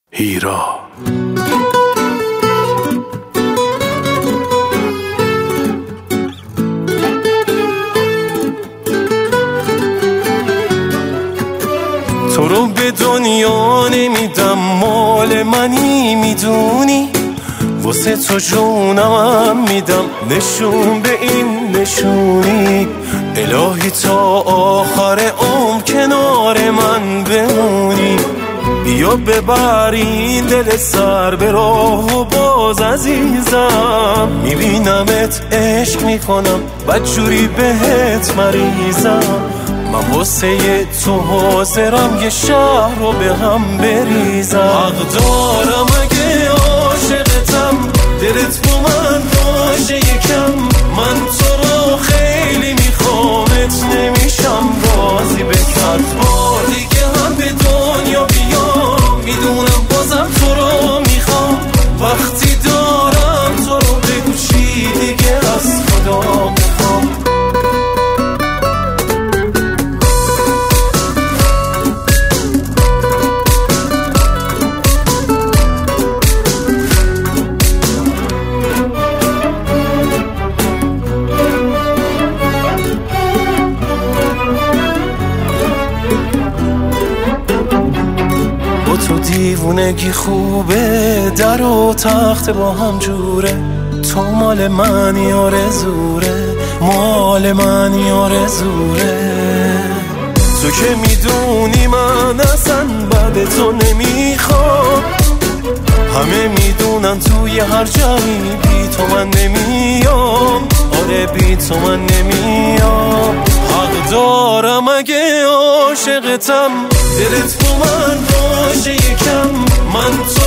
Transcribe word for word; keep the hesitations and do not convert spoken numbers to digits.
هیرا. تو رو به دنیا نمیدم، مال منی میدونی، واسه تو جونم میدم، نشون به این نشونی. الهی تا آخر عمر کنار من بمونی، بیا ببر این دل سر به راه و باز عزیزم. میبینمت عشق میکنم، بدجوری بهت مریضم، من واسه تو حاضرم یه شهر رو به هم بریزم. حق دارم اگه عاشقتم، دلت با من باشه یکم، من تو رو خیلی میخوامت، نمیشم راضی به بار دیگه هم به دنیا بیام، میدونم بازم تو رو میخوام، وقتی دارم تو رو بگو چی دیگه از خدا بخوام. تو دیوونگی خوبه، در و تخت با هم جوره، تو مال من یار زوره، مال من یار زوره. تو که میدونی من اصلا بعد تو نمیخوام، همه میدونن توی هر جایی بی تو من نمیام، آره بی تو من نمیام. حق دارم اگه عاشقتم، دلت با من باشه یکم، من